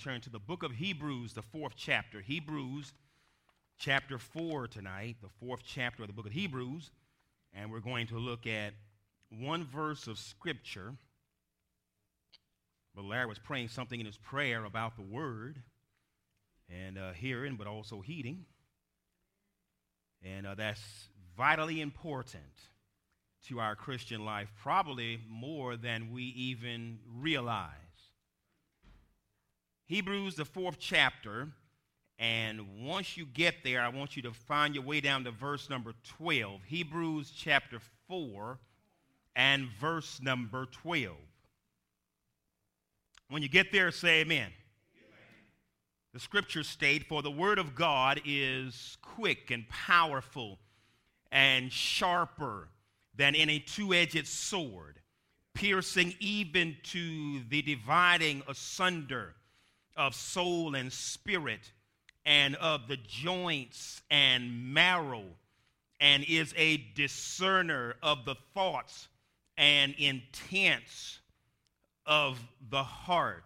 turn to the book of Hebrews, the 4th chapter. Hebrews chapter 4 tonight, the 4th chapter of the book of Hebrews. And we're going to look at one verse of Scripture. But Larry was praying something in his prayer about the Word and hearing, but also heeding. And that's vitally important to our Christian life, probably more than we even realize. Hebrews, the 4th chapter, and once you get there, I want you to find your way down to verse number 12. Hebrews chapter 4 and verse number 12. When you get there, say amen. The scriptures state, "For the word of God is quick and powerful and sharper than any two-edged sword, piercing even to the dividing asunder of soul and spirit, and of the joints and marrow, and is a discerner of the thoughts and intents of the heart."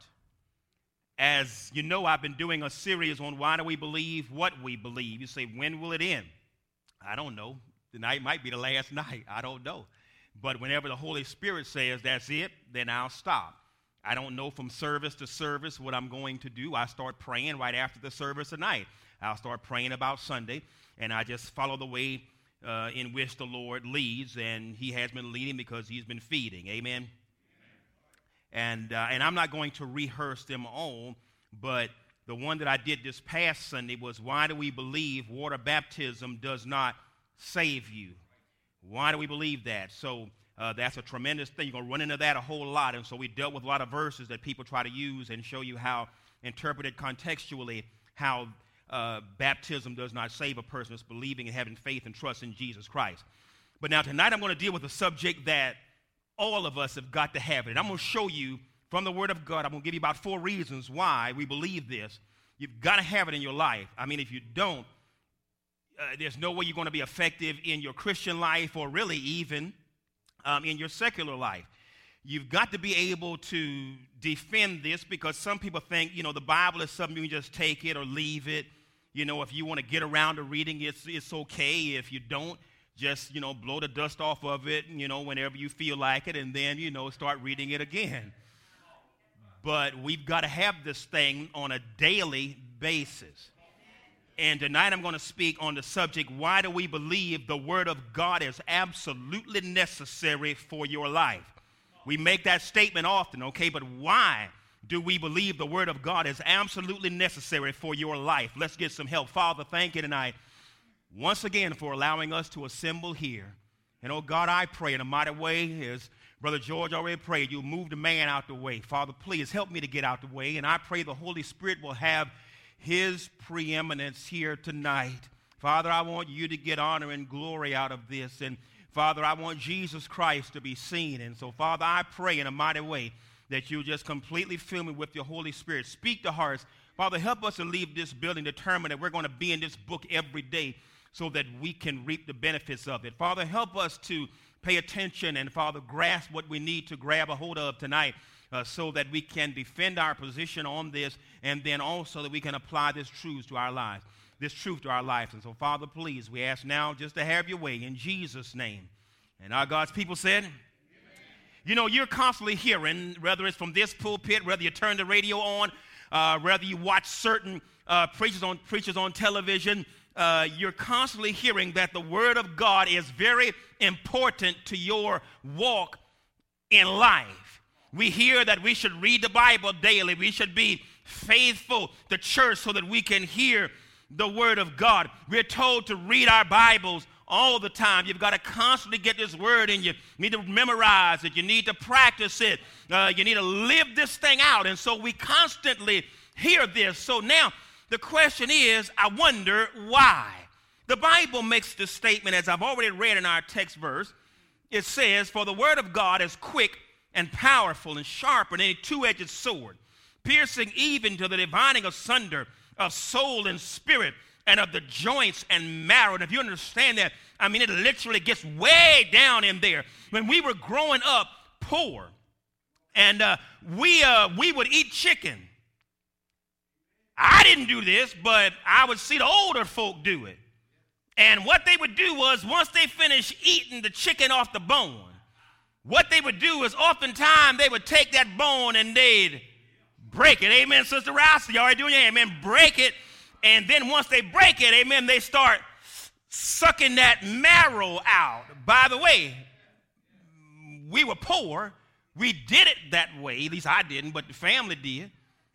As you know, I've been doing a series on why do we believe what we believe. You say, when will it end? I don't know. Tonight might be the last night. I don't know. But whenever the Holy Spirit says that's it, then I'll stop. I don't know from service to service what I'm going to do. I start praying right after the service tonight. I'll start praying about Sunday, and I just follow the way in which the Lord leads, and he has been leading because he's been feeding. Amen? And I'm not going to rehearse them all, but the one that I did this past Sunday was, why do we believe water baptism does not save you? Why do we believe that? So that's a tremendous thing. You're going to run into that a whole lot. And so we dealt with a lot of verses that people try to use and show you how, interpreted contextually, how baptism does not save a person. It's believing and having faith and trust in Jesus Christ. But now tonight I'm going to deal with a subject that all of us have got to have it. And I'm going to show you from the Word of God, I'm going to give you about 4 reasons why we believe this. You've got to have it in your life. I mean, if you don't, there's no way you're going to be effective in your Christian life or really even in your secular life. You've got to be able to defend this, because some people think, the Bible is something you can just take it or leave it. If you want to get around to reading it, it's okay. If you don't, just, blow the dust off of it, whenever you feel like it, and then, start reading it again. But we've got to have this thing on a daily basis. And tonight I'm going to speak on the subject, why do we believe the Word of God is absolutely necessary for your life? We make that statement often, okay, but why do we believe the Word of God is absolutely necessary for your life? Let's get some help. Father, thank you tonight once again for allowing us to assemble here. And, oh, God, I pray in a mighty way, as Brother George already prayed, you'll move the man out the way. Father, please help me to get out the way. And I pray the Holy Spirit will have his preeminence here tonight. Father, I want you to get honor and glory out of this. And, Father, I want Jesus Christ to be seen. And so, Father, I pray in a mighty way that you just completely fill me with your Holy Spirit. Speak to hearts. Father, help us to leave this building determined that we're going to be in this book every day, so that we can reap the benefits of it. Father, help us to pay attention and, Father, grasp what we need to grab a hold of tonight so that we can defend our position on this, and then also that we can apply this truth to our lives, And so, Father, please, we ask now just to have your way in Jesus' name. And our God's people said, amen. You're constantly hearing, whether it's from this pulpit, whether you turn the radio on, whether you watch certain preachers on television, you're constantly hearing that the Word of God is very important to your walk in life. We hear that we should read the Bible daily. We should be faithful to church so that we can hear the Word of God. We're told to read our Bibles all the time. You've got to constantly get this Word in you. You need to memorize it. You need to practice it. You need to live this thing out. And so we constantly hear this. So now, the question is, I wonder why. The Bible makes this statement, as I've already read in our text verse. It says, "For the Word of God is quick and powerful and sharper than any two-edged sword, piercing even to the dividing asunder of soul and spirit, and of the joints and marrow." And if you understand that, I mean, it literally gets way down in there. When we were growing up poor, and we would eat chicken. didn't do this, but I would see the older folk do it. And what they would do was, once they finished eating the chicken off the bone, what they would do is oftentimes they would take that bone and they'd break it. Amen, Sister Rouse? You already doing your amen? Break it. And then once they break it, amen, they start sucking that marrow out. By the way, we were poor. We did it that way. At least I didn't, but the family did.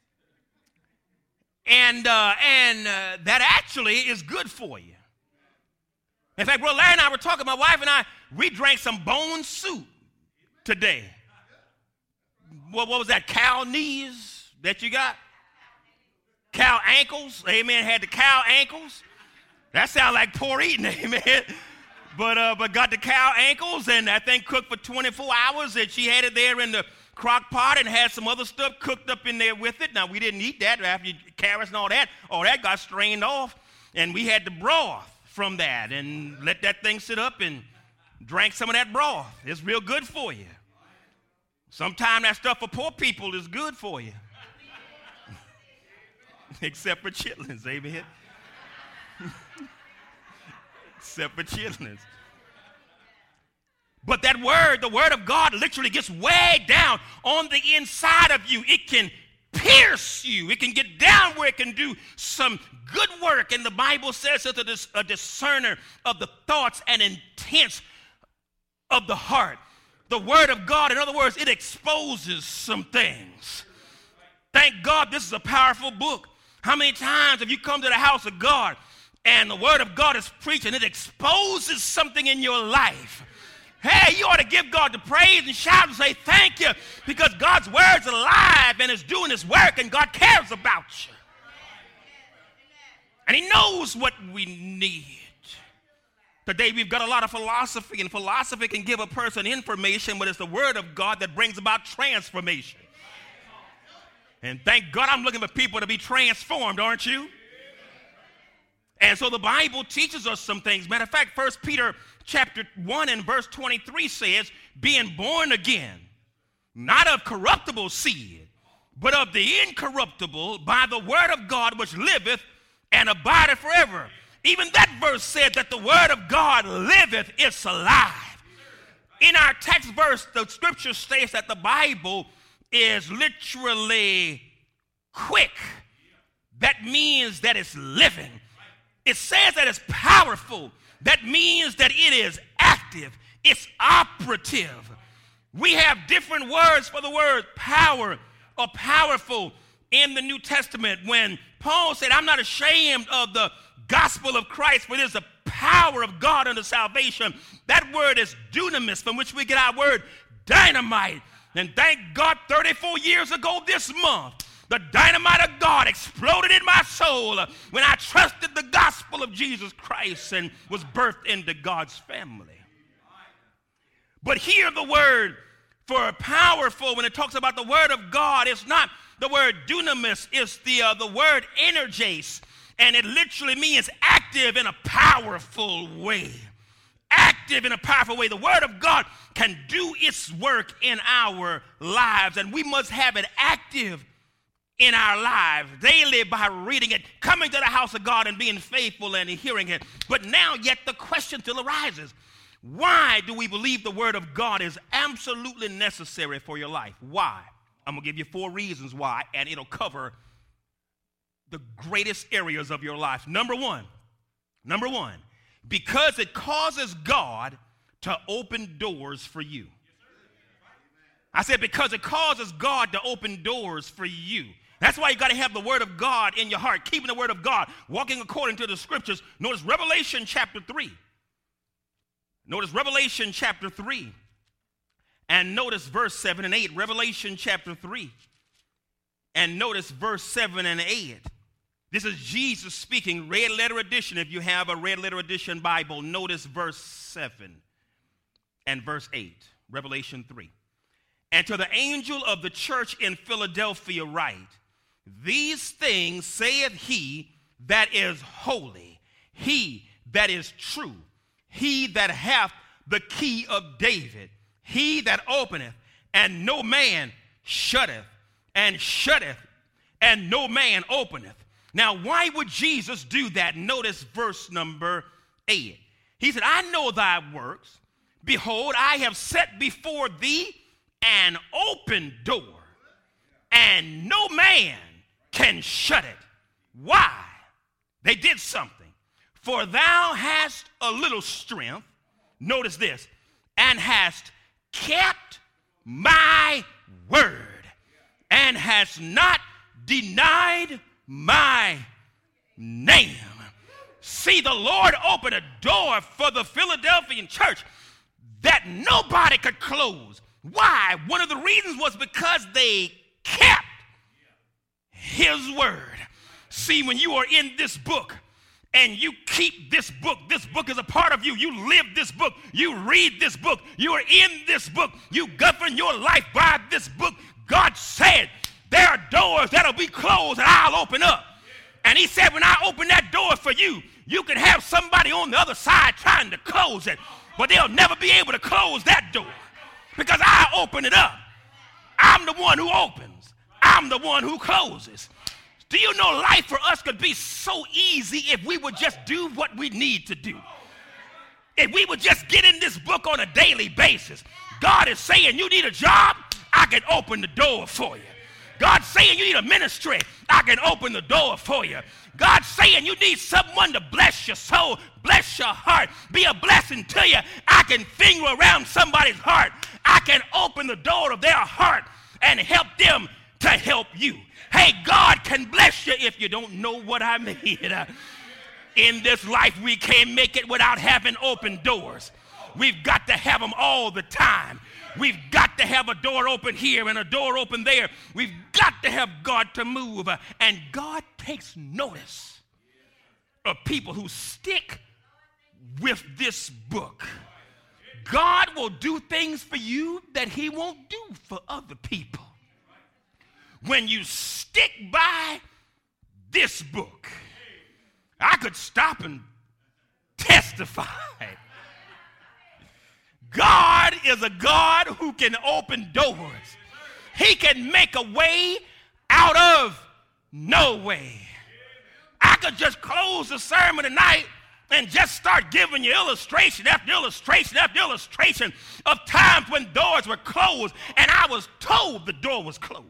And that actually is good for you. In fact, Brother Larry and I were talking, my wife and I, we drank some bone soup today. What was that, cow knees that you got? Cow ankles, amen, had the cow ankles. That sounds like poor eating, amen. But got the cow ankles, and that thing cooked for 24 hours, and she had it there in the crock pot and had some other stuff cooked up in there with it. Now, we didn't eat that after carrots and all that got strained off, and we had the broth from that and let that thing sit up and drank some of that broth. It's real good for you. Sometimes that stuff for poor people is good for you. Except for chitlins, amen. Except for chitlins. But that word, the word of God, literally gets way down on the inside of you. It can pierce you. It can get down where it can do some good work. And the Bible says it's a discerner of the thoughts and intents of the heart. The word of God, in other words, it exposes some things. Thank God this is a powerful book. How many times have you come to the house of God and the word of God is preached and it exposes something in your life? Hey, you ought to give God the praise and shout and say thank you, because God's word's alive and is doing his work, and God cares about you. And he knows what we need. Today we've got a lot of philosophy, and philosophy can give a person information, but it's the word of God that brings about transformation. And thank God I'm looking for people to be transformed, aren't you? And so the Bible teaches us some things. Matter of fact, 1 Peter chapter 1 and verse 23 says, being born again, not of corruptible seed, but of the incorruptible, by the word of God which liveth and abideth forever. Even that verse said that the word of God liveth, it's alive. In our text verse, the scripture states that the Bible is literally quick. That means that it's living. It says that it's powerful. That means that it is active. It's operative. We have different words for the word power or powerful in the New Testament. When Paul said, I'm not ashamed of the gospel of Christ, for it is the power of God unto salvation. That word is dunamis, from which we get our word dynamite. And thank God 34 years ago this month, the dynamite of God exploded in my soul when I trusted the gospel of Jesus Christ and was birthed into God's family. But here the word for powerful, when it talks about the word of God, it's not the word dunamis, it's the word energize. And it literally means active in a powerful way. Active in a powerful way. The word of God can do its work in our lives, and we must have it active in our lives daily by reading it, coming to the house of God and being faithful and hearing it. But now yet the question still arises. Why do we believe the word of God is absolutely necessary for your life? Why? I'm going to give you 4 reasons why, and it'll cover the greatest areas of your life. Number one, because it causes God to open doors for you. I said because it causes God to open doors for you. That's why you got to have the word of God in your heart, keeping the word of God, walking according to the scriptures. Notice Revelation chapter 3. Notice Revelation chapter 3. And notice verse 7 and 8. Revelation chapter 3. And notice verse 7 and 8. This is Jesus speaking, red letter edition. If you have a red letter edition Bible, notice verse 7 and verse 8. Revelation 3. And to the angel of the church in Philadelphia write, these things saith he that is holy, he that is true, he that hath the key of David, he that openeth, and no man shutteth, and shutteth, and no man openeth. Now, why would Jesus do that? Notice verse number 8. He said, I know thy works. Behold, I have set before thee an open door, and no man can shut it. Why? They did something. For thou hast a little strength, notice this, and hast kept my word, and hast not denied my name. See, the Lord opened a door for the Philadelphian church that nobody could close. Why? One of the reasons was because they kept his word. See, when you are in this book and you keep this book is a part of you. You live this book. You read this book. You are in this book. You govern your life by this book. God said there are doors that'll be closed and I'll open up. And he said, when I open that door for you, you can have somebody on the other side trying to close it, but they'll never be able to close that door because I open it up. I'm the one who opens. I'm the one who closes. Do you know life for us could be so easy if we would just do what we need to do? If we would just get in this book on a daily basis. God is saying you need a job, I can open the door for you. God's saying you need a ministry, I can open the door for you. God's saying you need someone to bless your soul, bless your heart, be a blessing to you. I can finger around somebody's heart. I can open the door of their heart and help them to help you. Hey, God can bless you if you don't know what I mean. In this life, we can't make it without having open doors. We've got to have them all the time. We've got to have a door open here and a door open there. We've got to have God to move. And God takes notice of people who stick with this book. God will do things for you that he won't do for other people. When you stick by this book, I could stop and testify. God is a God who can open doors. He can make a way out of no way. I could just close the sermon tonight and just start giving you illustration after illustration after illustration of times when doors were closed and I was told the door was closed.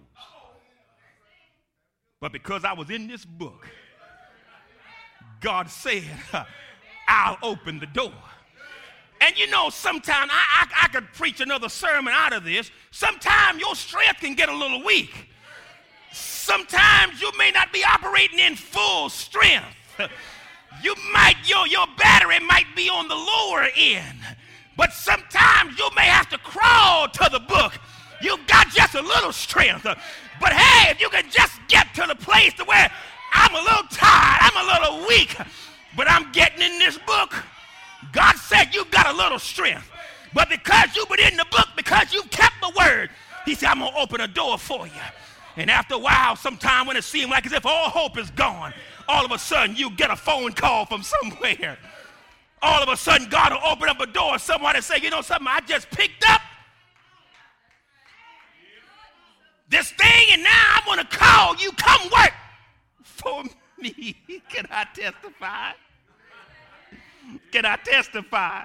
But because I was in this book, God said, I'll open the door. And you know, sometimes I could preach another sermon out of this. Sometimes your strength can get a little weak. Sometimes you may not be operating in full strength. You might, your battery might be on the lower end. But sometimes you may have to crawl to the book. You've got just a little strength. But hey, if you can just get to the place to where I'm a little tired, I'm a little weak, but I'm getting in this book. God said you've got a little strength. But because you've been in the book, because you've kept the word, he said, I'm going to open a door for you. And after a while, sometime when it seemed like as if all hope is gone, all of a sudden you get a phone call from somewhere. All of a sudden God will open up a door. Someone will say, you know something, I just picked up this thing and now I'm going to call you, come work for me. Can I testify? Can I testify?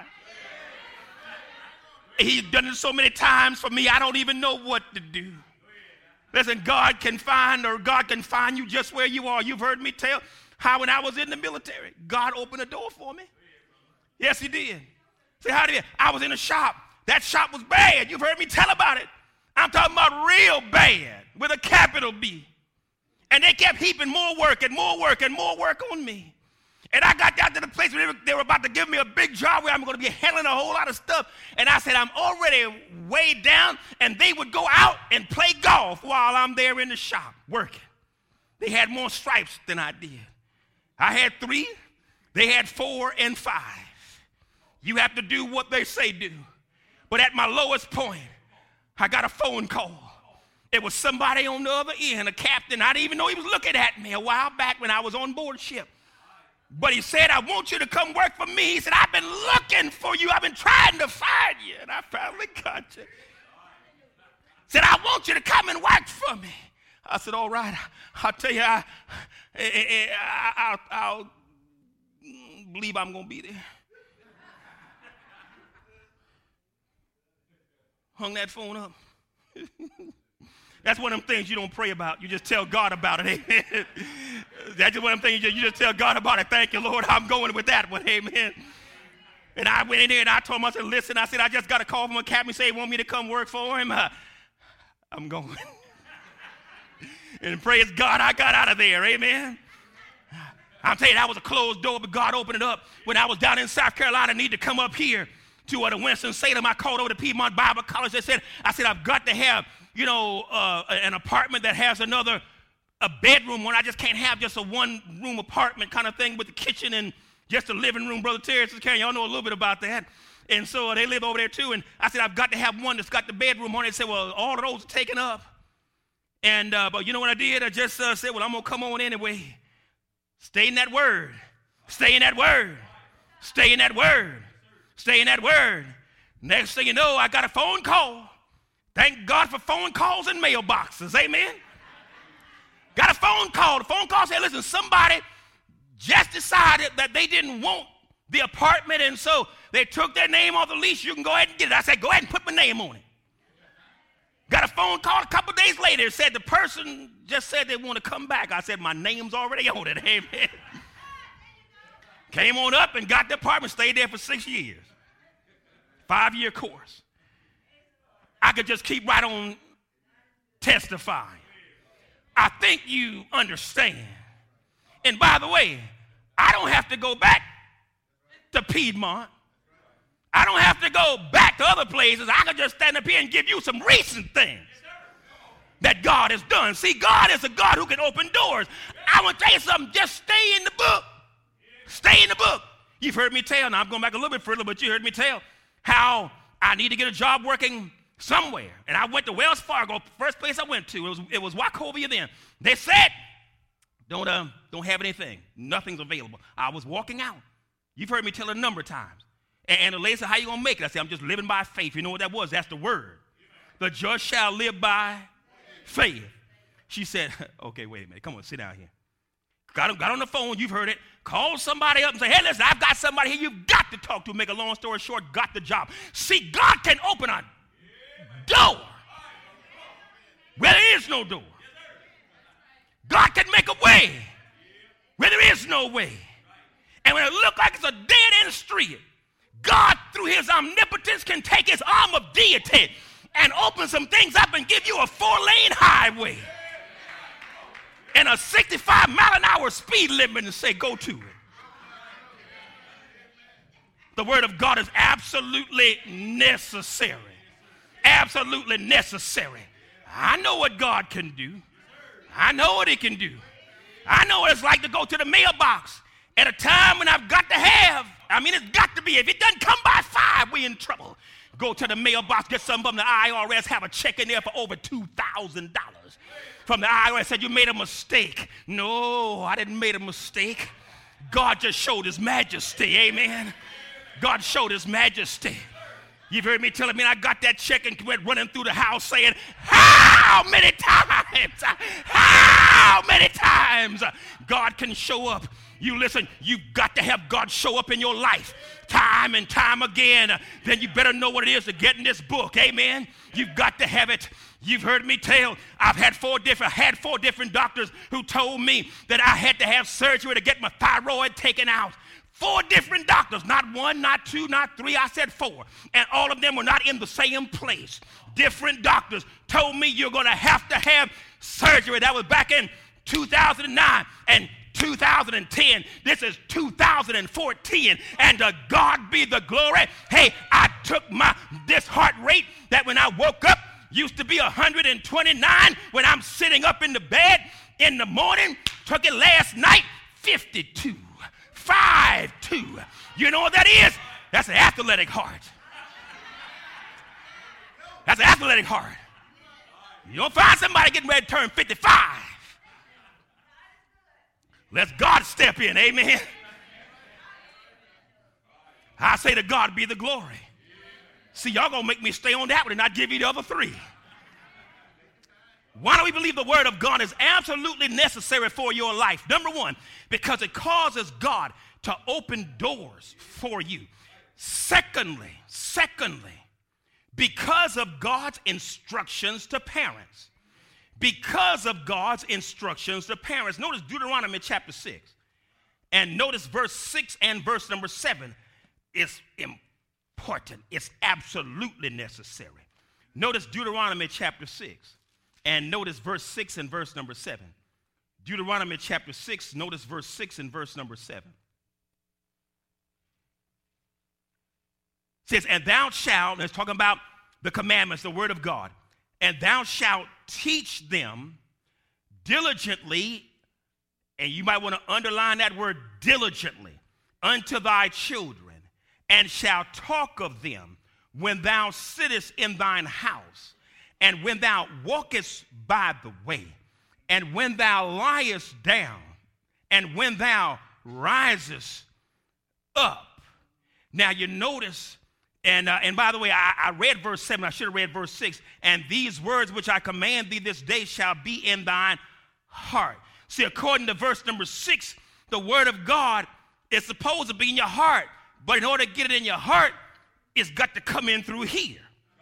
He's done it so many times for me, I don't even know what to do. Listen, God can find you just where you are. You've heard me tell how when I was in the military, God opened a door for me. Yes, he did. Say, how did he? I was in a shop. That shop was bad. You've heard me tell about it. I'm talking about real bad with a capital B. And they kept heaping more work and more work and more work on me. And I got down to the place where they were about to give me a big job where I'm going to be handling a whole lot of stuff. And I said, I'm already way down. And they would go out and play golf while I'm there in the shop working. They had more stripes than I did. I had 3. They had 4 and 5. You have to do what they say do. But at my lowest point, I got a phone call. It was somebody on the other end, a captain. I didn't even know he was looking at me a while back when I was on board ship. But he said, I want you to come work for me. He said, I've been looking for you. I've been trying to find you. And I finally got you. Said, I want you to come and work for me. I said, all right. I'll tell you, I'll believe I'm going to be there. Hung that phone up. That's one of them things you don't pray about. You just tell God about it. Amen. That's just one of them things you just tell God about it. Thank you, Lord. I'm going with that one. Amen. And I went in there and I told him, I said, listen, I said, I just got a call from a captain say he want me to come work for him. I'm going. And praise God, I got out of there. Amen. I'm telling you, that was a closed door, but God opened it up. When I was down in South Carolina, I needed to come up here to the Winston-Salem. I called over to Piedmont Bible College. I said, I've got to have, an apartment that has a bedroom one. I just can't have just a one-room apartment kind of thing with the kitchen and just a living room. Brother Terry, Sister Karen, y'all know a little bit about that. And so they live over there too. And I said, I've got to have one that's got the bedroom on it. They said, well, all of those are taken up. And but you know what I did? I just said, well, I'm going to come on anyway. Stay in that word. Stay in that word. Stay in that word. Stay in that word. Next thing you know, I got a phone call. Thank God for phone calls and mailboxes. Amen. Got a phone call. The phone call said, listen, somebody just decided that they didn't want the apartment, and so they took their name off the lease. You can go ahead and get it. I said, go ahead and put my name on it. Got a phone call a couple days later. It said the person just said they want to come back. I said, my name's already on it. Amen. Came on up and got the apartment, stayed there for 6 years. 5-year course. I could just keep right on testifying. I think you understand. And by the way, I don't have to go back to Piedmont. I don't have to go back to other places. I can just stand up here and give you some recent things that God has done. See, God is a God who can open doors. I want to tell you something. Just stay in the book. Stay in the book. You've heard me tell, now I'm going back a little bit further, but you heard me tell how I need to get a job working somewhere. And I went to Wells Fargo, first place I went to. It was Wachovia then. They said, don't have anything. Nothing's available. I was walking out. You've heard me tell it a number of times. And the lady said, how you going to make it? I said, I'm just living by faith. You know what that was? That's the word. The just shall live by faith. She said, okay, wait a minute. Come on, sit down here. Got on the phone. You've heard it. Call somebody up and say, hey, listen, I've got somebody here you've got to talk to. Make a long story short, got the job. See, God can open a door where there is no door. God can make a way where there is no way. And when it looks like it's a dead-end street, God, through his omnipotence, can take his arm of deity and open some things up and give you a 4-lane highway and a 65-mile-an-hour speed limit and say, go to it. The word of God is absolutely necessary. Absolutely necessary. I know what God can do. I know what he can do. I know what it's like to go to the mailbox at a time when I've got to have, it's got to be. If it doesn't come by 5, we're in trouble. Go to the mailbox, get something from the IRS, have a check in there for over $2,000. From the IRS said, you made a mistake. No, I didn't make a mistake. God just showed his majesty, amen. God showed his majesty. You've heard me tell him, I got that check and went running through the house saying, how many times God can show up? You listen, you've got to have God show up in your life time and time again. Then you better know what it is to get in this book, amen. You've got to have it. You've heard me tell, I've had four different doctors who told me that I had to have surgery to get my thyroid taken out. 4 different doctors, not 1, not 2, not 3, I said 4. And all of them were not in the same place. Different doctors told me you're going to have surgery. That was back in 2009 and 2010. This is 2014. And to God be the glory. Hey, I took this heart rate that when I woke up used to be 129 when I'm sitting up in the bed in the morning. Took it last night, 52. 5'2". You know what that is? That's an athletic heart. That's an athletic heart. You don't find somebody getting ready to turn 55. Let God step in, amen. I say to God be the glory. See, y'all gonna make me stay on that one and not give you the other 3. Why do we believe the word of God is absolutely necessary for your life? Number one, because it causes God to open doors for you. Secondly, because of God's instructions to parents. Because of God's instructions to parents. Notice Deuteronomy chapter 6. And notice verse 6 and verse number 7 is important. It's absolutely necessary. Notice Deuteronomy chapter 6. And notice verse 6 and verse number 7. Deuteronomy chapter 6, notice verse 6 and verse number 7. It says, and thou shalt, it's talking about the commandments, the word of God, and thou shalt teach them diligently, and you might want to underline that word diligently, unto thy children, and shalt talk of them when thou sittest in thine house, and when thou walkest by the way, and when thou liest down, and when thou risest up. Now you notice, and by the way, I read verse 7. I should have read verse 6. And these words which I command thee this day shall be in thine heart. See, according to verse number 6, the word of God is supposed to be in your heart. But in order to get it in your heart, it's got to come in through here.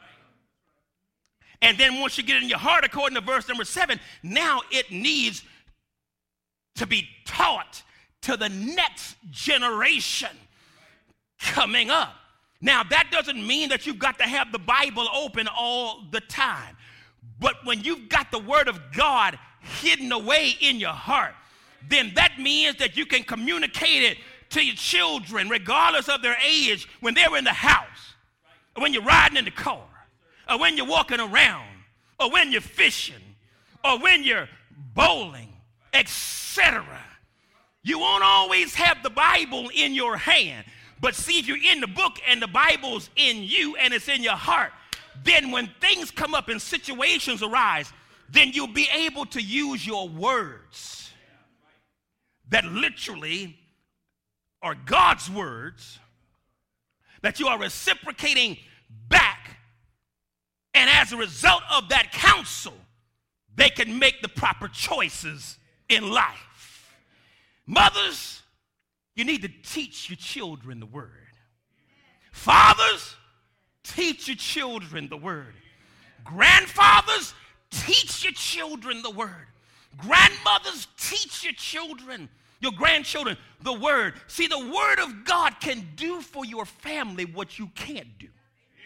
And then once you get it in your heart, according to verse number 7, now it needs to be taught to the next generation coming up. Now, that doesn't mean that you've got to have the Bible open all the time. But when you've got the word of God hidden away in your heart, then that means that you can communicate it to your children, regardless of their age, when they're in the house, or when you're riding in the car, or when you're walking around, or when you're fishing, or when you're bowling, etc. You won't always have the Bible in your hand. But see, if you're in the book and the Bible's in you and it's in your heart, then when things come up and situations arise, then you'll be able to use your words that literally are God's words, that you are reciprocating back. And as a result of that counsel, they can make the proper choices in life. Mothers, you need to teach your children the word. Fathers, teach your children the word. Grandfathers, teach your children the word. Grandmothers, teach your children, your grandchildren, the word. See, the word of God can do for your family what you can't do.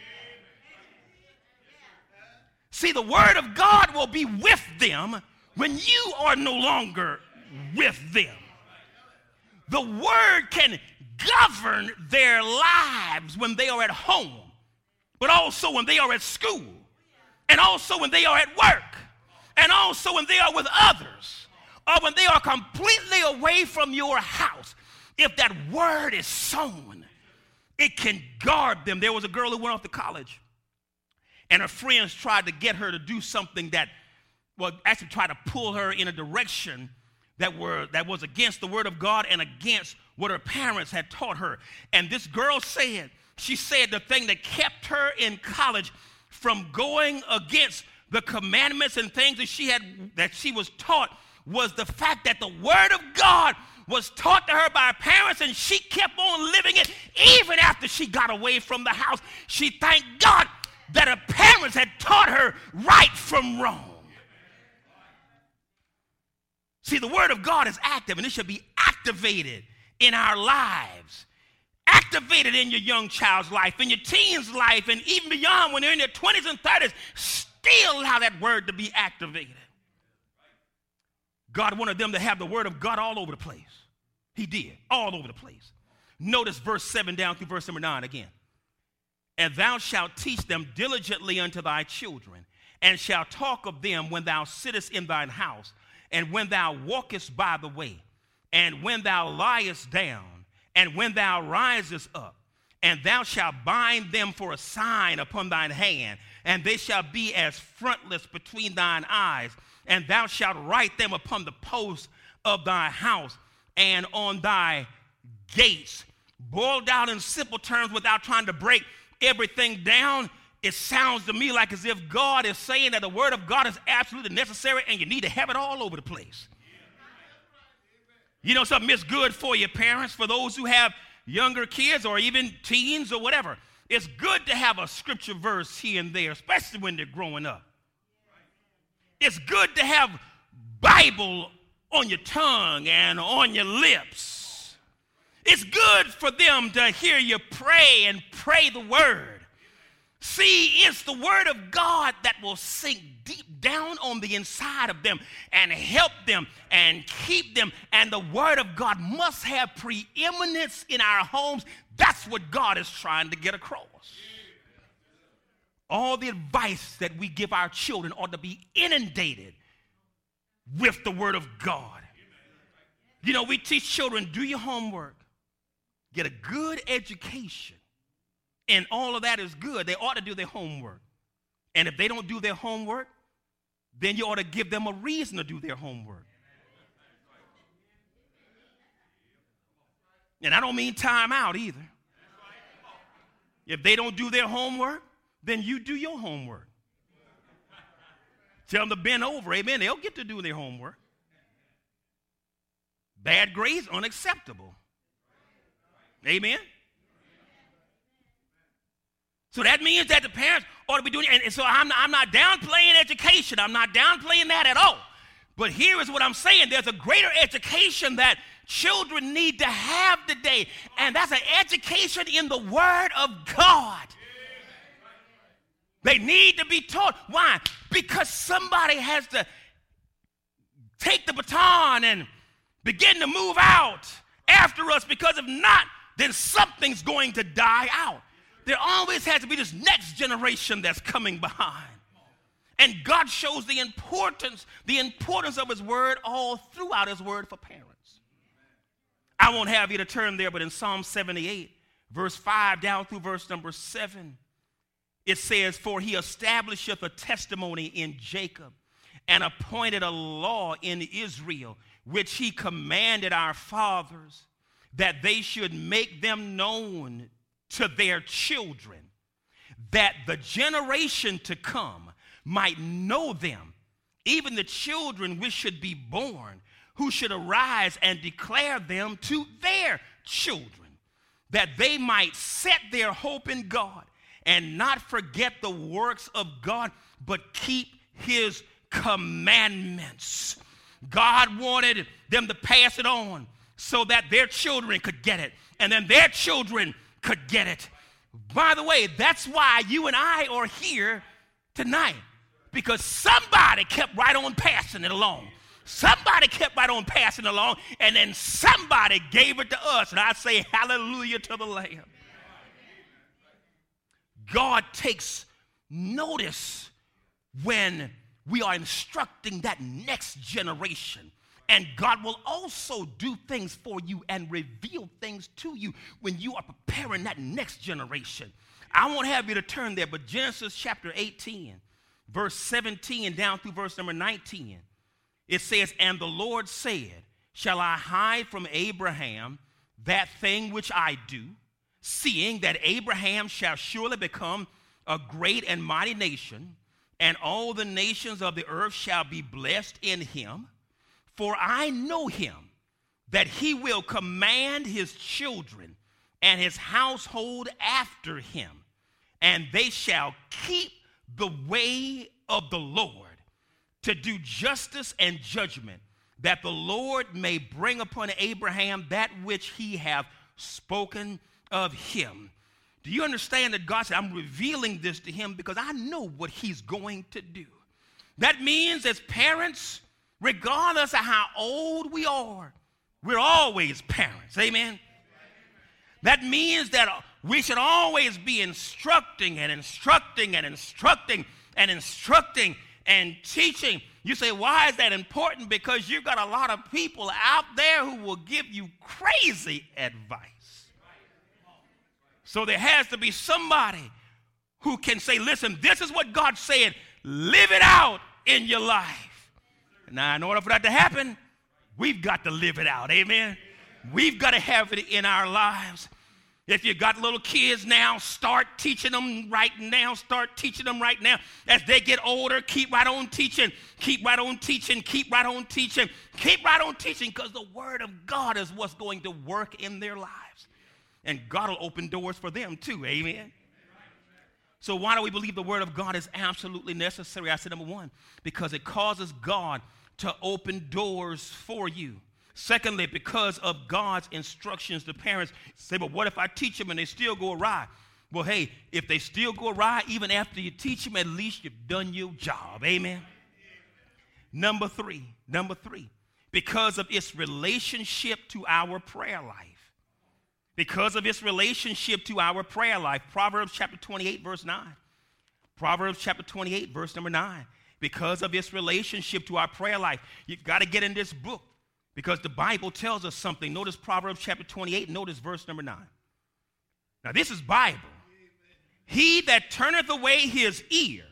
See, the word of God will be with them when you are no longer with them. The word can govern their lives when they are at home, but also when they are at school, and also when they are at work, and also when they are with others, or when they are completely away from your house. If that word is sown, it can guard them. There was a girl who went off to college, and her friends tried to get her to do something that, well, actually tried to pull her in a direction that was against the word of God and against what her parents had taught her. And this girl said the thing that kept her in college from going against the commandments and things that she was taught was the fact that the word of God was taught to her by her parents, and she kept on living it even after she got away from the house. She thanked God that her parents had taught her right from wrong. See, the word of God is active, and it should be activated in our lives. Activated in your young child's life, in your teen's life, and even beyond when they're in their 20s and 30s. Still allow that word to be activated. God wanted them to have the word of God all over the place. He did, all over the place. Notice verse 7 down through verse number 9 again. And thou shalt teach them diligently unto thy children, and shalt talk of them when thou sittest in thine house, and when thou walkest by the way, and when thou liest down, and when thou risest up, and thou shalt bind them for a sign upon thine hand, and they shall be as frontlets between thine eyes, and thou shalt write them upon the posts of thy house and on thy gates. Boiled down in simple terms without trying to break everything down, it sounds to me like as if God is saying that the word of God is absolutely necessary and you need to have it all over the place. You know something, it's good for your parents, for those who have younger kids or even teens or whatever. It's good to have a scripture verse here and there, especially when they're growing up. It's good to have Bible on your tongue and on your lips. It's good for them to hear you pray and pray the word. See, it's the word of God that will sink deep down on the inside of them and help them and keep them. And the word of God must have preeminence in our homes. That's what God is trying to get across. All the advice that we give our children ought to be inundated with the word of God. You know, we teach children, do your homework, get a good education. And all of that is good. They ought to do their homework. And if they don't do their homework, then you ought to give them a reason to do their homework. And I don't mean time out either. If they don't do their homework, then you do your homework. Tell them to bend over, amen. They'll get to do their homework. Bad grades, unacceptable. Amen. So that means that the parents ought to be doing it. And so I'm not downplaying education. I'm not downplaying that at all. But here is what I'm saying. There's a greater education that children need to have today. And that's an education in the Word of God. They need to be taught. Why? Because somebody has to take the baton and begin to move out after us. Because if not, then something's going to die out. There always has to be this next generation that's coming behind. And God shows the importance of his word all throughout his word for parents. I won't have you to turn there, but in Psalm 78, verse 5 down through verse number 7, it says, for he establisheth a testimony in Jacob and appointed a law in Israel, which he commanded our fathers, that they should make them known to their children, that the generation to come might know them, even the children which should be born, who should arise and declare them to their children, that they might set their hope in God and not forget the works of God, but keep his commandments. God wanted them to pass it on so that their children could get it, and then their children could get it. By the way, that's why you and I are here tonight, because somebody kept right on passing it along. Somebody kept right on passing it along, and then somebody gave it to us. And I say hallelujah to the Lamb. God takes notice when we are instructing that next generation. And God will also do things for you and reveal things to you when you are preparing that next generation. I won't have you to turn there, but Genesis chapter 18, verse 17 down through verse number 19, it says, and the Lord said, shall I hide from Abraham that thing which I do, seeing that Abraham shall surely become a great and mighty nation, and all the nations of the earth shall be blessed in him? For I know him, that he will command his children and his household after him, and they shall keep the way of the Lord, to do justice and judgment, that the Lord may bring upon Abraham that which he hath spoken of him. Do you understand that God said, I'm revealing this to him because I know what he's going to do? That means as parents, regardless of how old we are, we're always parents. Amen? That means that we should always be instructing and instructing and instructing and instructing and teaching. You say, why is that important? Because you've got a lot of people out there who will give you crazy advice. So there has to be somebody who can say, listen, this is what God said. Live it out in your life. Now, in order for that to happen, we've got to live it out. Amen? We've got to have it in our lives. If you got little kids now, start teaching them right now. Start teaching them right now. As they get older, keep right on teaching. Keep right on teaching. Keep right on teaching. Keep right on teaching, because the word of God is what's going to work in their lives. And God will open doors for them too. Amen. So why do we believe the word of God is absolutely necessary? I said, number one, because it causes God to open doors for you. Secondly, because of God's instructions to parents. Say, but what if I teach them and they still go awry? Well, hey, if they still go awry, even after you teach them, at least you've done your job. Amen. Number three, because of its relationship to our prayer life. Because of its relationship to our prayer life. Proverbs chapter 28, verse 9. Proverbs chapter 28, verse number 9. Because of its relationship to our prayer life. You've got to get in this book, because the Bible tells us something. Notice Proverbs chapter 28, notice verse number 9. Now this is Bible. He that turneth away his ear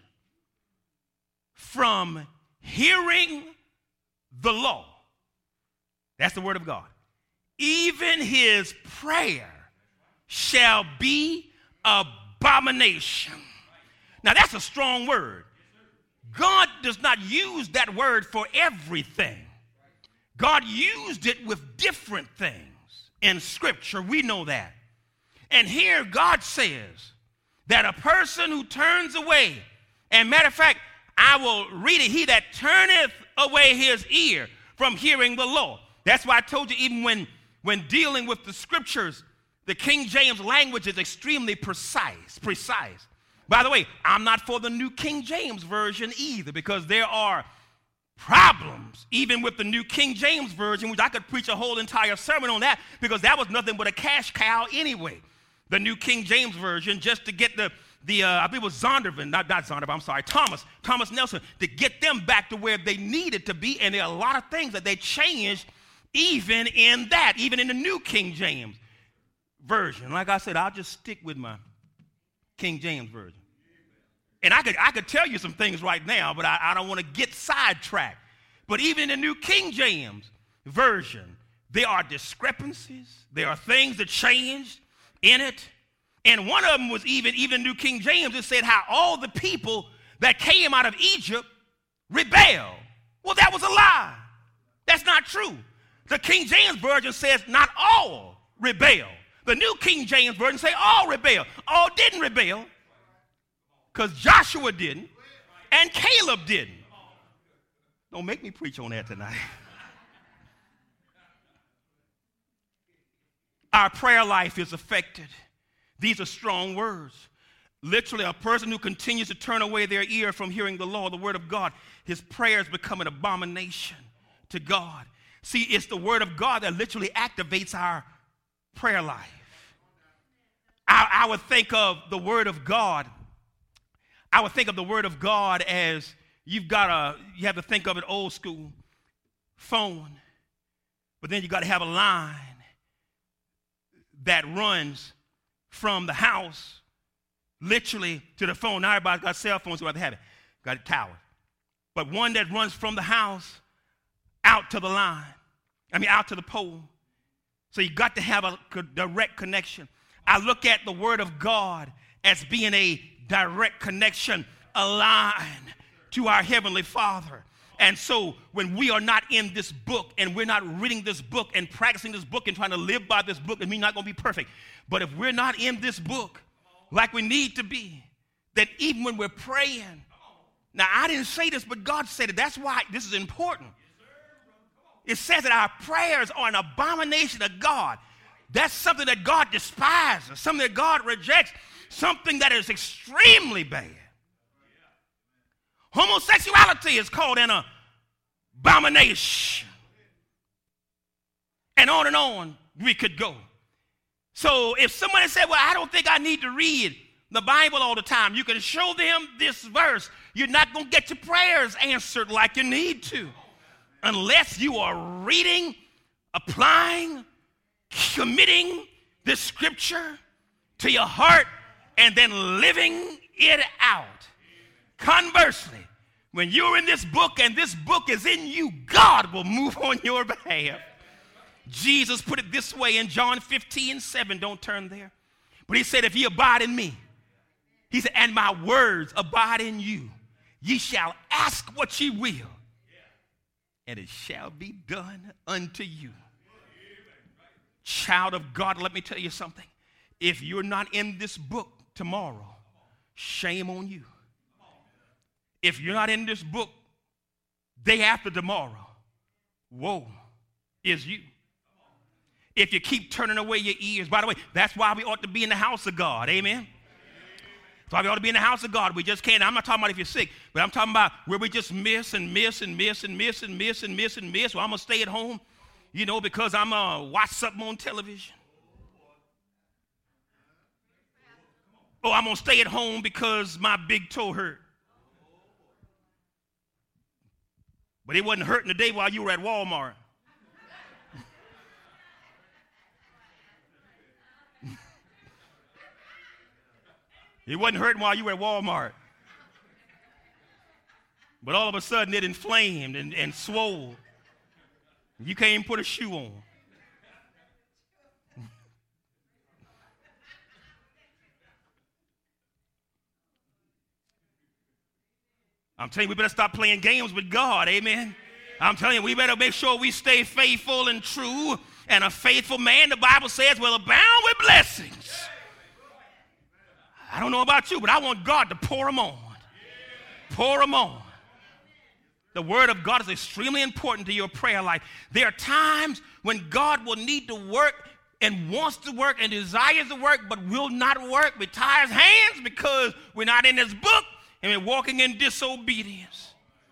from hearing the law. That's the word of God. Even his prayer shall be abomination. Now that's a strong word. God does not use that word for everything. God used it with different things in Scripture. We know that. And here God says that a person who turns away, and matter of fact, I will read it, he that turneth away his ear from hearing the law. That's why I told you, even when dealing with the Scriptures, the King James language is extremely precise. By the way, I'm not for the New King James Version either, because there are problems even with the New King James Version, which I could preach a whole entire sermon on that, because that was nothing but a cash cow anyway. The New King James Version, just to get I believe it was Zondervan, not Zondervan, I'm sorry, Thomas Nelson, to get them back to where they needed to be. And there are a lot of things that they changed even in the New King James Version. Like I said, I'll just stick with my King James Version. And I could tell you some things right now, but I don't want to get sidetracked. But even in the New King James Version, there are discrepancies. There are things that changed in it. And one of them was even New King James, it said how all the people that came out of Egypt rebelled. Well, that was a lie. That's not true. The King James Version says not all rebelled. The New King James Version say all rebelled. All didn't rebel, because Joshua didn't and Caleb didn't. Don't make me preach on that tonight. Our prayer life is affected. These are strong words. Literally, a person who continues to turn away their ear from hearing the law, the word of God, his prayers become an abomination to God. See, it's the word of God that literally activates our prayer life. I would think of the word of God. I would think of the word of God as you have to think of it old school phone, but then you got to have a line that runs from the house literally to the phone. Now everybody's got cell phones, so you have to have it. Got a tower. But one that runs from the house out to the line. Out to the pole. So you got to have a direct connection. I look at the word of God as being a direct connection, a line to our Heavenly Father. And so when we are not in this book and we're not reading this book and practicing this book and trying to live by this book, and we're not going to be perfect. But if we're not in this book like we need to be, that even when we're praying, now I didn't say this, but God said it. That's why this is important. It says that our prayers are an abomination to God. That's something that God despises, something that God rejects, something that is extremely bad. Homosexuality is called an abomination. And on we could go. So if somebody said, well, I don't think I need to read the Bible all the time, you can show them this verse. You're not going to get your prayers answered like you need to unless you are reading, applying, committing the scripture to your heart and then living it out. Conversely, when you're in this book and this book is in you, God will move on your behalf. Jesus put it this way in John 15:7. Don't turn there. But he said, if ye abide in me, he said, and my words abide in you, ye shall ask what ye will, and it shall be done unto you. Child of God, let me tell you something. If you're not in this book tomorrow, shame on you. If you're not in this book day after tomorrow, woe is you. If you keep turning away your ears, by the way, that's why we ought to be in the house of God. Amen. That's why we ought to be in the house of God. We just can't. I'm not talking about if you're sick, but I'm talking about where we just miss and miss and miss and miss and miss and miss and miss. Well, I'm going to stay at home, because I'm going to watch something on television. Oh, I'm going to stay at home because my big toe hurt. But it wasn't hurting today while you were at Walmart. It wasn't hurting while you were at Walmart. But all of a sudden it inflamed and swole. You can't even put a shoe on. I'm telling you, we better stop playing games with God, amen? I'm telling you, we better make sure we stay faithful and true. And a faithful man, the Bible says, will abound with blessings. I don't know about you, but I want God to pour them on. Pour them on. The word of God is extremely important to your prayer life. There are times when God will need to work and wants to work and desires to work, but will not work with tired hands because we're not in this book and we're walking in disobedience.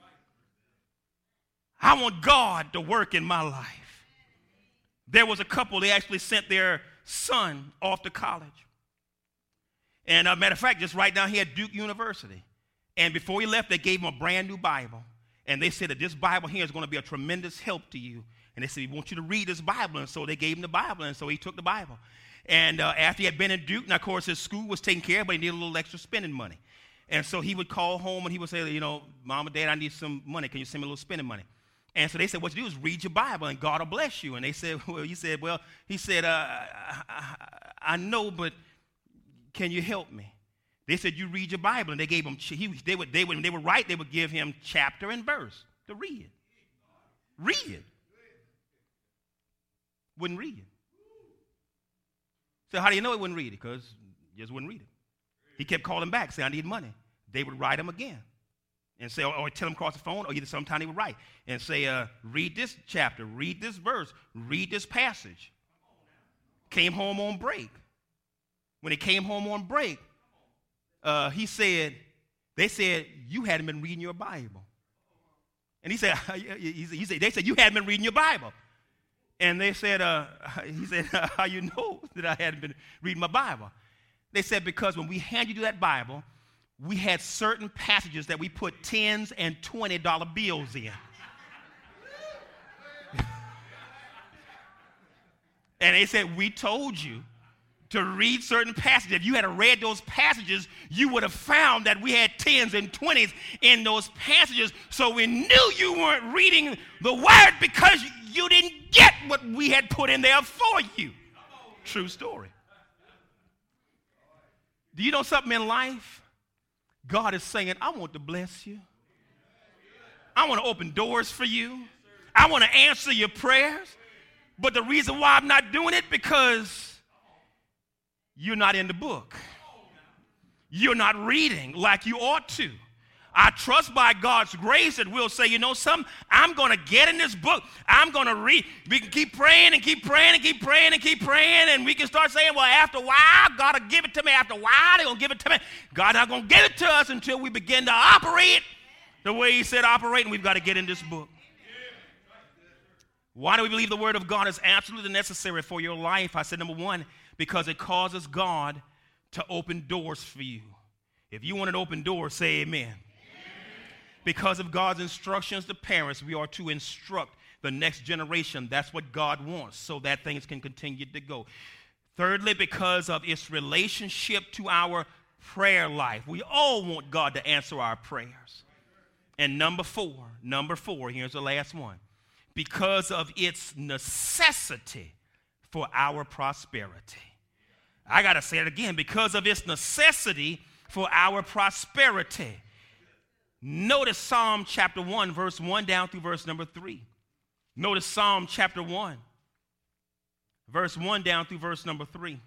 I want God to work in my life. There was a couple, they actually sent their son off to college. And matter of fact, just right now, he had Duke University. And before he left, they gave him a brand new Bible. And they said that this Bible here is going to be a tremendous help to you. And they said, we want you to read this Bible. And so they gave him the Bible. And so he took the Bible. And after he had been in Duke, now, of course, his school was taken care of, but he needed a little extra spending money. And so he would call home and he would say, Mom and Dad, I need some money. Can you send me a little spending money? And so they said, what you do is read your Bible and God will bless you. And they said, I know, but can you help me? They said, you read your Bible. And they gave him, when they would write, they would give him chapter and verse to read. Read. Wouldn't read it. So how do you know he wouldn't read it? Because he just wouldn't read it. He kept calling back, saying, I need money. They would write him again. And say, or tell him across the phone, or either sometime he would write. And say, read this chapter, read this verse, read this passage. Came home on break. When he came home on break, they said, you hadn't been reading your Bible. And he said, they said, you hadn't been reading your Bible. And they said, he said, how you know that I hadn't been reading my Bible? They said, because when we handed you that Bible, we had certain passages that we put $10s and $20 bills in. And they said, we told you to read certain passages. If you had read those passages, you would have found that we had 10s and 20s in those passages. So we knew you weren't reading the word because you didn't get what we had put in there for you. True story. Do you know something in life? God is saying, I want to bless you. I want to open doors for you. I want to answer your prayers. But the reason why I'm not doing it because you're not in the book. You're not reading like you ought to. I trust by God's grace that we'll say, something, I'm going to get in this book. I'm going to read. We can keep praying and keep praying and keep praying and keep praying. And we can start saying, well, after a while, God will give it to me. After a while, they're going to give it to me. God's not going to give it to us until we begin to operate the way he said operate. And we've got to get in this book. Why do we believe the word of God is absolutely necessary for your life? I said, number one, because it causes God to open doors for you. If you want an open door, say amen. Because of God's instructions to parents, we are to instruct the next generation. That's what God wants, so that things can continue to go. Thirdly, because of its relationship to our prayer life. We all want God to answer our prayers. And number four, here's the last one. Because of its necessity for our prosperity. I got to say it again, because of its necessity for our prosperity. Notice Psalm chapter 1, verse 1 down through verse number 3. Notice Psalm chapter 1, verse 1 down through verse number 3.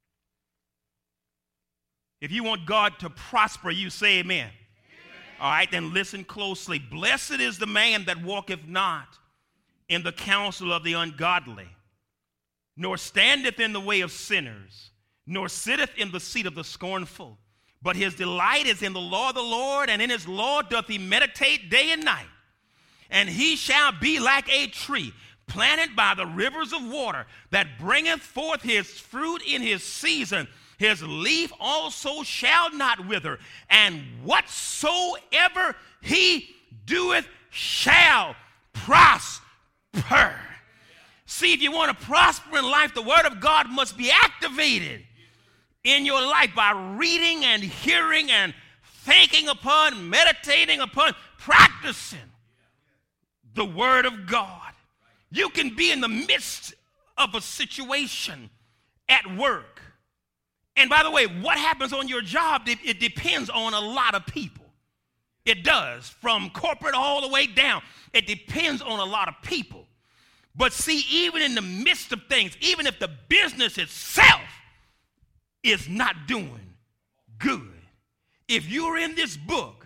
If you want God to prosper you, say amen. All right, then listen closely. Blessed is the man that walketh not in the counsel of the ungodly, nor standeth in the way of sinners, nor sitteth in the seat of the scornful. But his delight is in the law of the Lord, and in his law doth he meditate day and night. And he shall be like a tree planted by the rivers of water, that bringeth forth his fruit in his season. His leaf also shall not wither, and whatsoever he doeth shall prosper. See, if you want to prosper in life, the word of God must be activated in your life by reading and hearing and thinking upon, meditating upon, practicing the word of God. You can be in the midst of a situation at work. And by the way, what happens on your job, it depends on a lot of people. It does, from corporate all the way down. It depends on a lot of people. But see, even in the midst of things, even if the business itself is not doing good, if you're in this book,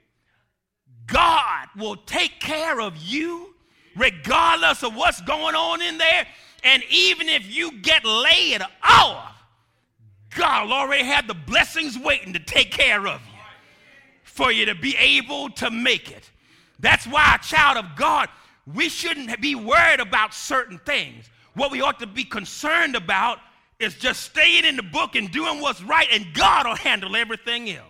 God will take care of you regardless of what's going on in there. And even if you get laid off, God will already have the blessings waiting to take care of you for you to be able to make it. That's why, a child of God, we shouldn't be worried about certain things. What we ought to be concerned about is just staying in the book and doing what's right, and God will handle everything else.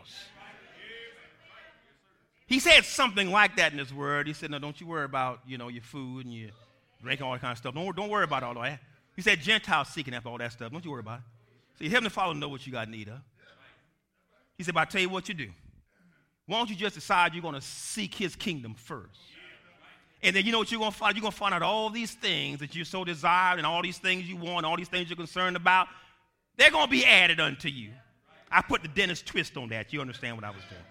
He said something like that in his word. He said, no, don't you worry about, your food and your drink and all that kind of stuff. Don't worry about all that. He said, Gentiles seeking after all that stuff. Don't you worry about it. See, Heavenly Father know what you got need of. He said, but I tell you what you do. Why don't you just decide you're going to seek his kingdom first? And then you know what you're going to find? You're going to find out all these things that you so desire and all these things you want, all these things you're concerned about, they're going to be added unto you. I put the Dennis twist on that. You understand what I was doing.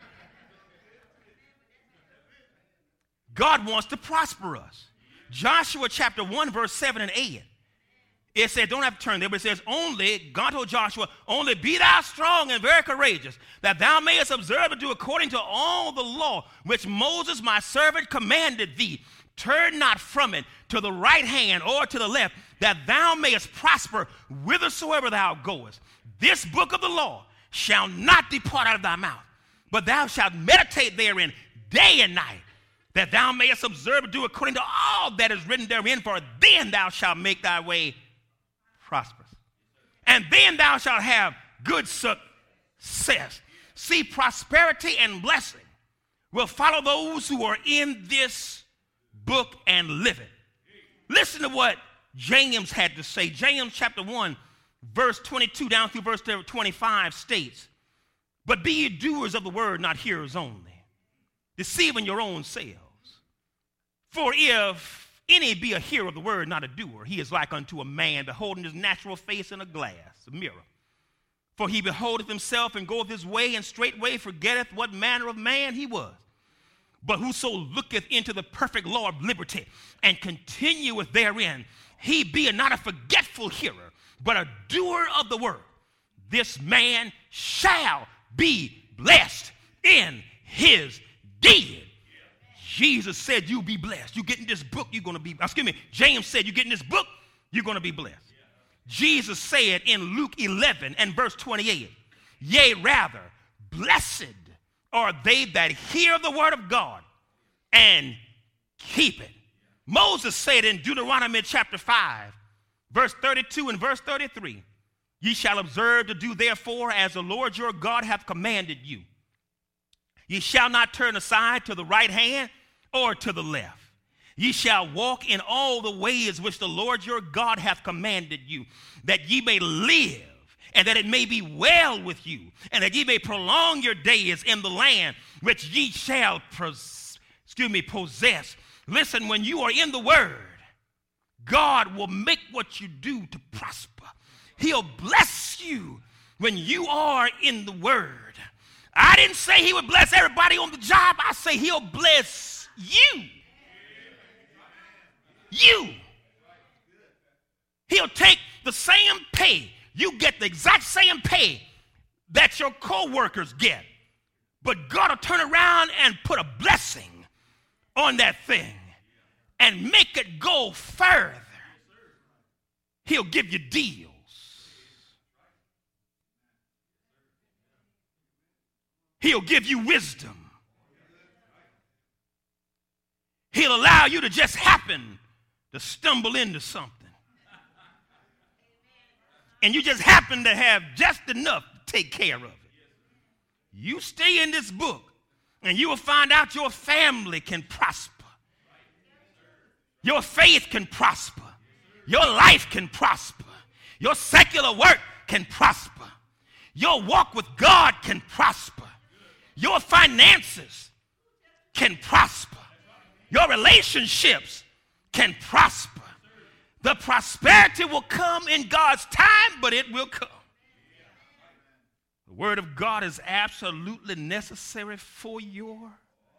God wants to prosper us. Joshua chapter 1, verse 7 and 8. It says, don't have to turn there, but it says, God told Joshua, only be thou strong and very courageous, that thou mayest observe to do according to all the law which Moses my servant commanded thee. Turn not from it to the right hand or to the left, that thou mayest prosper whithersoever thou goest. This book of the law shall not depart out of thy mouth, but thou shalt meditate therein day and night, that thou mayest observe to do according to all that is written therein, for then thou shalt make thy way prosperous. And then thou shalt have good success. See, prosperity and blessing will follow those who are in this book and live it. Listen to what James had to say. James chapter 1, verse 22 down through verse 25 states, but be ye doers of the word, not hearers only, deceiving your own selves. For if any be a hearer of the word, not a doer, he is like unto a man beholding his natural face in a glass, a mirror. For he beholdeth himself and goeth his way, and straightway forgetteth what manner of man he was. But whoso looketh into the perfect law of liberty, and continueth therein, he being not a forgetful hearer, but a doer of the word, this man shall be blessed in his deed. Jesus said, you be blessed. You get in this book, you're going to be, James said, you get in this book, you're going to be blessed. Jesus said in Luke 11 and verse 28, yea, rather, blessed are they that hear the word of God and keep it. Moses said in Deuteronomy chapter 5, verse 32 and verse 33, ye shall observe to do therefore as the Lord your God hath commanded you. Ye shall not turn aside to the right hand or to the left. Ye shall walk in all the ways which the Lord your God hath commanded you, that ye may live, and that it may be well with you, and that ye may prolong your days in the land which ye shall possess. Listen, when you are in the word, God will make what you do to prosper. He'll bless you when you are in the Word. I didn't say he would bless everybody on the job. I say he'll bless you. You. He'll take the same pay. You get the exact same pay that your co-workers get. But God will turn around and put a blessing on that thing and make it go further. He'll give you deals. He'll give you wisdom. He'll allow you to just happen to stumble into something. And you just happen to have just enough to take care of it. You stay in this book, and you will find out your family can prosper. Your faith can prosper. Your life can prosper. Your secular work can prosper. Your walk with God can prosper. Your finances can prosper. Your relationships can prosper. The prosperity will come in God's time, but it will come. The Word of God is absolutely necessary for your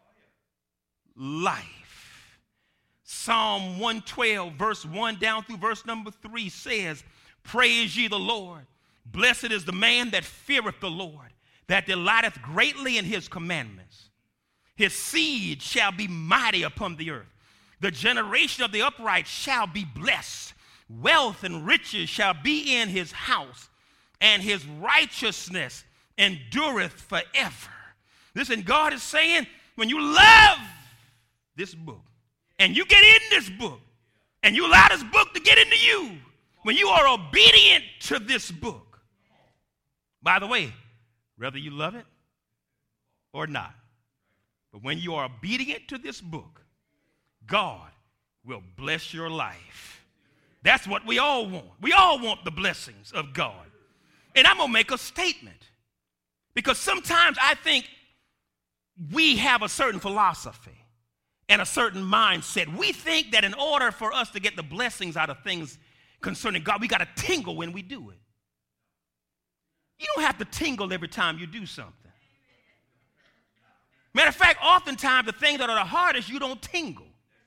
life. Psalm 112, verse 1 down through verse number 3 says, "Praise ye the Lord. Blessed is the man that feareth the Lord, that delighteth greatly in his commandments. His seed shall be mighty upon the earth. The generation of the upright shall be blessed. Wealth and riches shall be in his house, and his righteousness endureth forever." Listen, God is saying, when you love this book, and you get in this book, and you allow this book to get into you, when you are obedient to this book, by the way, whether you love it or not, but when you are obedient to this book, God will bless your life. That's what we all want. We all want the blessings of God. And I'm going to make a statement, because sometimes I think we have a certain philosophy and a certain mindset. We think that in order for us to get the blessings out of things concerning God, we got to tingle when we do it. You don't have to tingle every time you do something. Matter of fact, oftentimes the things that are the hardest, you don't tingle.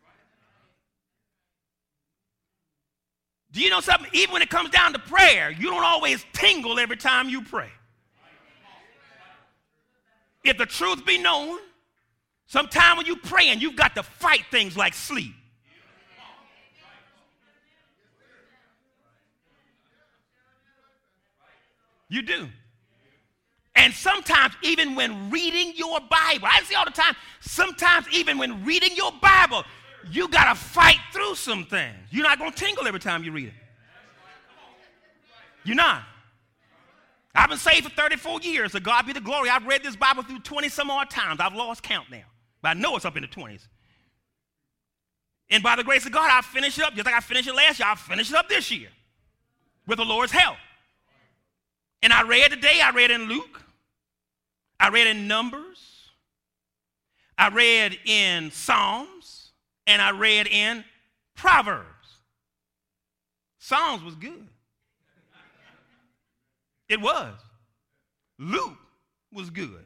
Do you know something? Even when it comes down to prayer, you don't always tingle every time you pray. If the truth be known, sometimes when you pray and you've got to fight things like sleep. You do. And sometimes even when reading your Bible, I see all the time, sometimes even when reading your Bible, you got to fight through some things. You're not going to tingle every time you read it. You're not. I've been saved for 34 years, so God be the glory. I've read this Bible through 20 some odd times. I've lost count now, but I know it's up in the 20s. And by the grace of God, I'll finish it up just like I finished it last year. I'll finish it up this year with the Lord's help. And I read today, I read in Luke. I read in Numbers. I read in Psalms. And I read in Proverbs. Psalms was good. It was. Luke was good.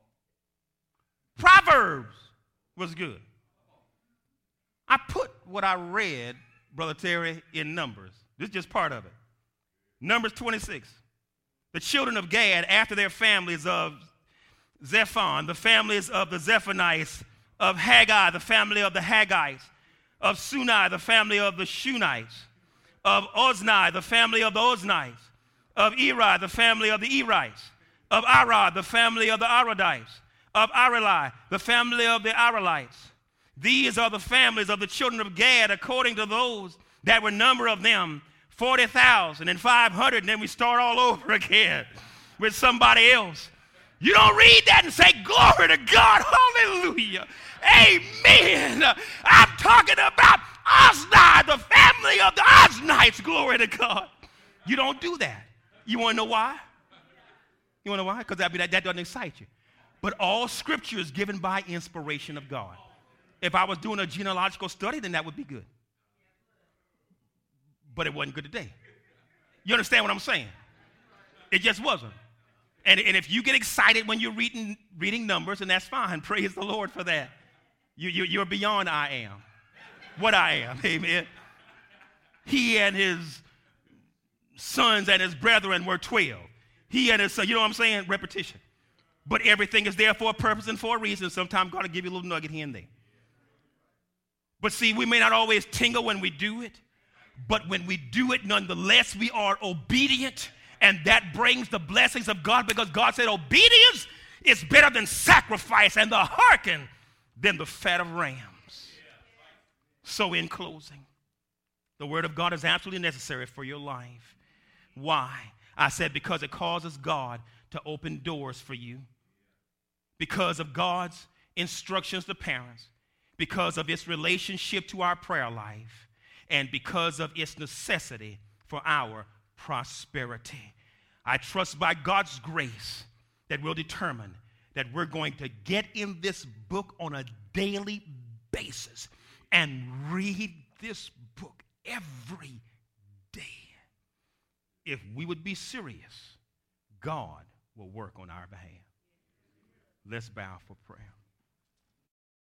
Proverbs was good. I put what I read, Brother Terry, in Numbers. This is just part of it. Numbers 26. The children of Gad, after their families of Zephon, the families of the Zephonites, of Haggai, the family of the Haggites, of Sunai, the family of the Shunites, of Ozni, the family of the Oznites, of Eri, the family of the Erites, of Arad, the family of the Aradites, of Areli, the family of the Arelites. These are the families of the children of Gad, according to those that were number of them, 40,500, and then we start all over again with somebody else. You don't read that and say, glory to God, hallelujah, amen. I'm talking about Ozni, the family of the Oznites, glory to God. You don't do that. You want to know why? You want to know why? Because that doesn't excite you. But all scripture is given by inspiration of God. If I was doing a genealogical study, then that would be good. But it wasn't good today. You understand what I'm saying? It just wasn't. And if you get excited when you're reading numbers, and that's fine. Praise the Lord for that. You're beyond I am. What I am. Amen. He and his sons and his brethren were 12. He and his son, you know what I'm saying? Repetition. But everything is there for a purpose and for a reason. Sometimes God will give you a little nugget here and there. But see, we may not always tingle when we do it. But when we do it, nonetheless, we are obedient. And that brings the blessings of God, because God said obedience is better than sacrifice, and the hearken than the fat of rams. So in closing, the word of God is absolutely necessary for your life. Why? I said because it causes God to open doors for you. Because of God's instructions to parents. Because of its relationship to our prayer life. And because of its necessity for our prosperity. I trust by God's grace that we'll determine that we're going to get in this book on a daily basis and read this book every day. If we would be serious, God will work on our behalf. Let's bow for prayer.